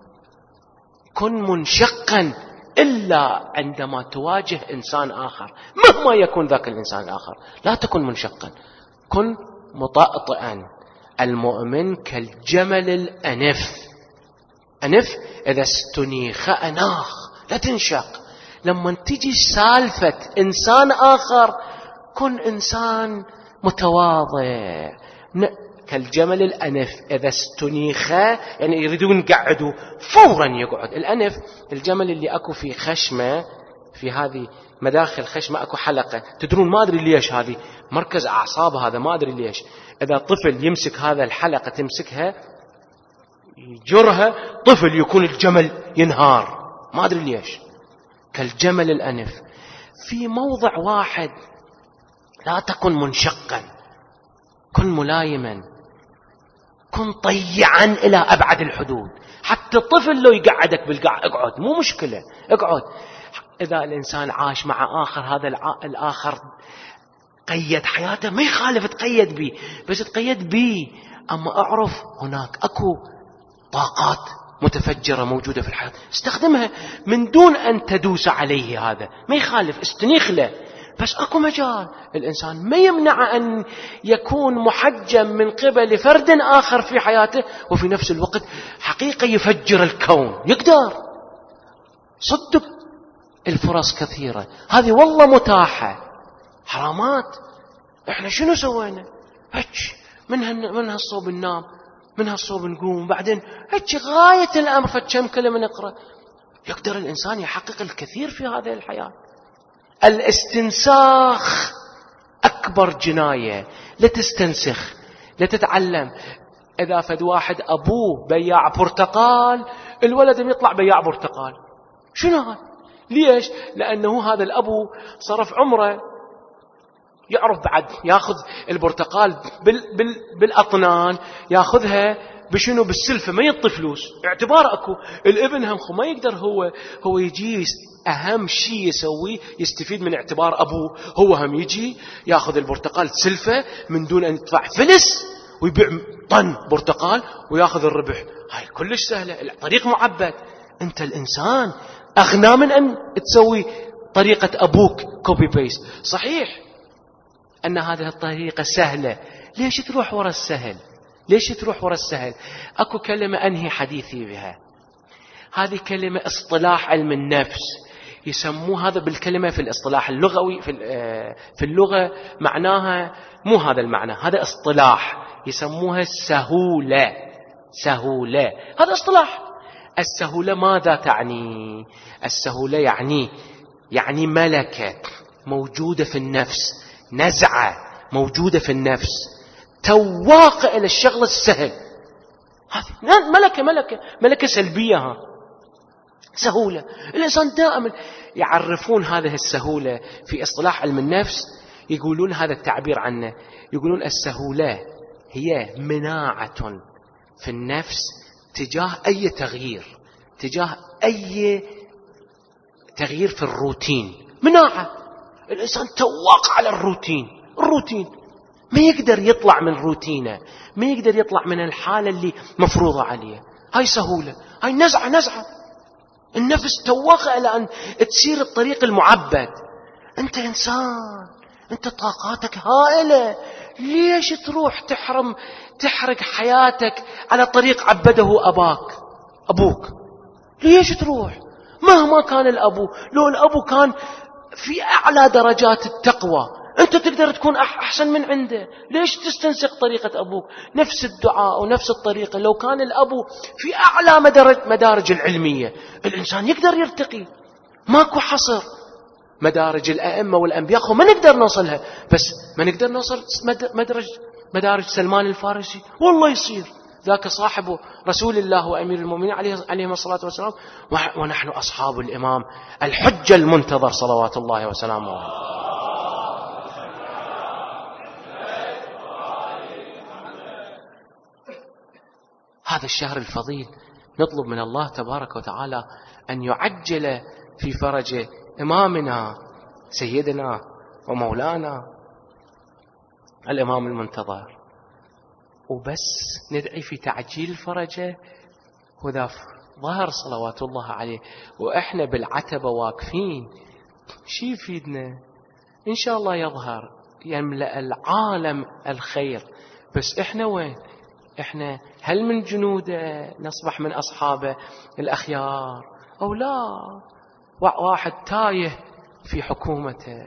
كن منشقا إلا عندما تواجه إنسان آخر مهما يكون ذاك الإنسان الآخر. لا تكن منشقا، كن مطأطئا. المؤمن كالجمل الأنف. أنف إذا استنيخ أناخ، لا تنشق. لما تجي سالفة إنسان آخر كن إنسان متواضع. كالجمل الأنف إذا استنيخ، يعني يريدون يقعدوا فورا يقعد. الأنف الجمل اللي أكو في خشمة، في هذه مداخل خشمة أكو حلقة، تدرون ما أدري ليش هذه مركز أعصاب، هذا ما أدري ليش. إذا طفل يمسك هذا الحلقة تمسكها يجرها، طفل يكون الجمل ينهار، ما أدري ليش. كالجمل الأنف في موضع واحد. لا تكن منشقا، كن ملايما، كن طيعا إلى أبعد الحدود. حتى الطفل لو يقعدك بالقعد اقعد، مو مشكلة، اقعد. إذا الإنسان عاش مع آخر، هذا الآخر قيد حياته، ما يخالف تقيد بي، بس تقيد بي. أما أعرف هناك أكو طاقات متفجرة موجودة في الحياة، استخدمها من دون أن تدوس عليه. هذا ما يخالف، استنيخ له. بس أكو مجال. الإنسان ما يمنع أن يكون محجم من قبل فرد آخر في حياته، وفي نفس الوقت حقيقة يفجر الكون. يقدر. صدق الفرص كثيرة، هذه والله متاحة. حرامات احنا شنو سوينا؟ هيك من من هالصوب ننام، من هالصوب نقوم، بعدين هيك غاية الأمر فكم كلمة نقرأ. يقدر الإنسان يحقق الكثير في هذه الحياة. الاستنساخ أكبر جناية. لا تستنسخ، لا تتعلم. إذا فد واحد أبوه بياع برتقال، الولد يطلع بياع برتقال. شنو هذا؟ ليش؟ لأنه هذا الأبو صرف عمره يعرف بعد ياخذ البرتقال بال بال بالأطنان، ياخذها بشنو؟ بالسلفة، ما يعطي فلوس. اعتبار أكو الابن هم ما يقدر هو هو يجي أهم شيء يسويه يستفيد من اعتبار أبوه. هو هم يجي ياخذ البرتقال سلفة من دون أن يدفع فلس، ويبيع طن برتقال وياخذ الربح. هاي كلش سهلة، الطريق معبد. أنت الإنسان أغنى من أن تسوي طريقة أبوك كوبي بيست. صحيح أن هذه الطريقة سهلة، ليش تروح وراء السهل؟ ليش تروح وراء السهل؟ أكو كلمة أنهي حديثي بها، هذه كلمة اصطلاح علم النفس يسموه هذا بالكلمة في الاصطلاح اللغوي في في اللغة معناها مو هذا المعنى، هذا اصطلاح يسموها السهولة. سهولة هذا اصطلاح. السهولة ماذا تعني؟ السهولة يعني يعني ملكة موجودة في النفس، نزعة موجودة في النفس تواق إلى الشغل السهل. هذه ملكة ملكة ملكة سلبية. ها سهولة. الإنسان دائما يعرفون هذه السهولة في اصطلاح علم النفس، يقولون هذا التعبير عنه، يقولون السهولة هي مناعة في النفس تجاه أي تغيير، تجاه أي تغيير في الروتين. مناعة. الإنسان تواق على الروتين، الروتين ما يقدر يطلع من روتينه، ما يقدر يطلع من الحالة اللي مفروضة عليه. هاي سهولة، هاي نزعة نزعة. النفس تواقع إلى أن تسير الطريق المعبد. أنت إنسان، أنت طاقاتك هائلة، ليش تروح تحرم تحرق حياتك على طريق عبده أباك أبوك؟ ليش تروح؟ مهما كان الأبو، لو الأبو كان في أعلى درجات التقوى أنت تقدر تكون أحسن من عنده، ليش تستنسق طريقة أبوك؟ نفس الدعاء ونفس الطريقة، لو كان الأبو في أعلى مدارج, مدارج العلمية الإنسان يقدر يرتقي. ماكو حصر. مدارج الأئمة والأنبياء ما نقدر نوصلها، بس ما نقدر نوصل مدرج مدارج سلمان الفارسي. والله يصير ذاك صاحب رسول الله وأمير المؤمنين عليه عليه الصلاة والسلام، ونحن أصحاب الإمام الحجة المنتظر صلوات الله وسلامه عليه. هذا الشهر الفضيل نطلب من الله تبارك وتعالى أن يعجل في فرج إمامنا سيدنا ومولانا الإمام المنتظر، وبس ندعي في تعجيل فرجه. وذا ظهر صلوات الله عليه وإحنا بالعتبة واقفين، شي يفيدنا؟ إن شاء الله يظهر يملأ العالم الخير، بس إحنا وين؟ إحنا هل من جنوده نصبح من أصحابه الأخيار أو لا؟ واحد تايه في حكومته.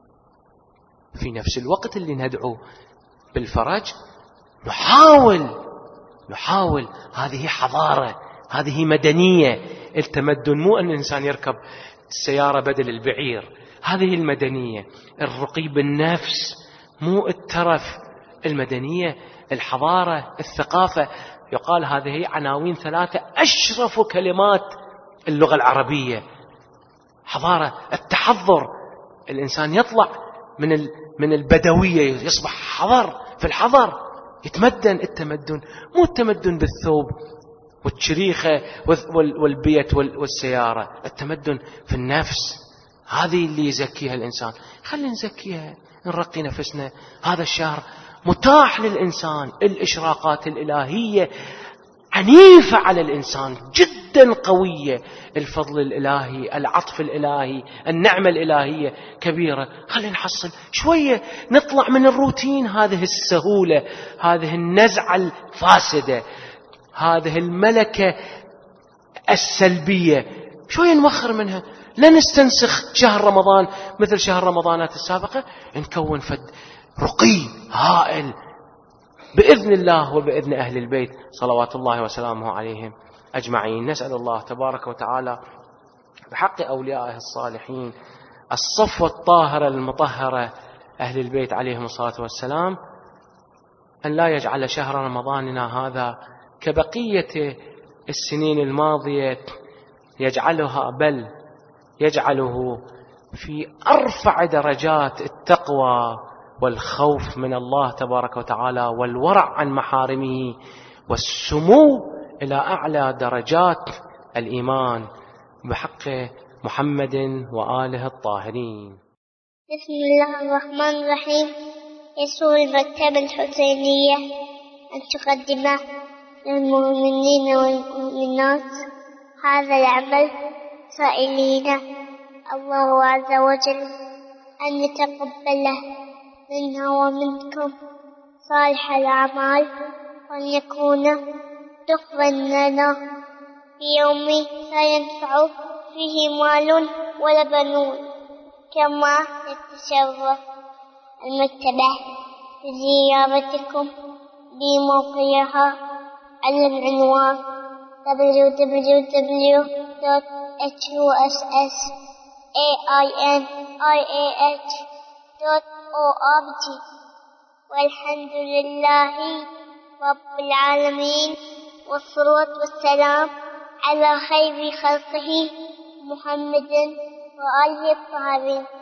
في نفس الوقت اللي ندعو بالفرج نحاول نحاول هذه حضارة، هذه مدنية. التمدن مو أن الإنسان يركب السيارة بدل البعير، هذه المدنية. الرقي بالنفس مو الترف. المدنية، الحضارة، الثقافة. يقال هذه عناوين ثلاثة أشرف كلمات اللغة العربية. حضارة، التحضر، الإنسان يطلع من من البدوية يصبح حضر، في الحضر يتمدن. التمدن مو التمدن بالثوب والشريخة والبيت والسيارة، التمدن في النفس. هذه اللي يزكيها الإنسان. خلينا نزكيها، نرقي نفسنا. هذا الشهر متاح للإنسان الإشراقات الإلهية عنيفة على الإنسان، جدا قوية. الفضل الإلهي، العطف الإلهي، النعمة الإلهية كبيرة. خلينا نحصل شوية، نطلع من الروتين. هذه السهولة، هذه النزعة الفاسدة، هذه الملكة السلبية، شوية نوخر منها. لا نستنسخ شهر رمضان مثل شهر رمضانات السابقة، نكون فد رقي هائل بإذن الله وبإذن أهل البيت صلوات الله وسلامه عليهم أجمعين. نسأل الله تبارك وتعالى بحق أوليائه الصالحين الصفوة الطاهرة المطهرة أهل البيت عليهم الصلاة والسلام أن لا يجعل شهر رمضاننا هذا كبقية السنين الماضية، يجعلها بل يجعله في أرفع درجات التقوى والخوف من الله تبارك وتعالى والورع عن محارمه والسمو إلى أعلى درجات الإيمان بحق محمد وآله الطاهرين. بسم الله الرحمن الرحيم. يسر المكتبة الحسينية أن تقدم للمؤمنين والمؤمنات هذا العمل سائلين الله عز وجل أن يتقبله منا ومنكم صالح الأعمال، وأن يكون دخلا لنا في يوم لا ينفع فيه مال ولا بنون. كما يتشرف المكتبة بزيارتكم بموقعها على العنوان دبليو دبليو دبليو دوت إتش يو إس إس إيه آي إن آي إيه إتش دوت أو آر جي. والحمد لله رب العالمين، والصلاة والسلام على خير خلقه محمد وآله الطاهرين.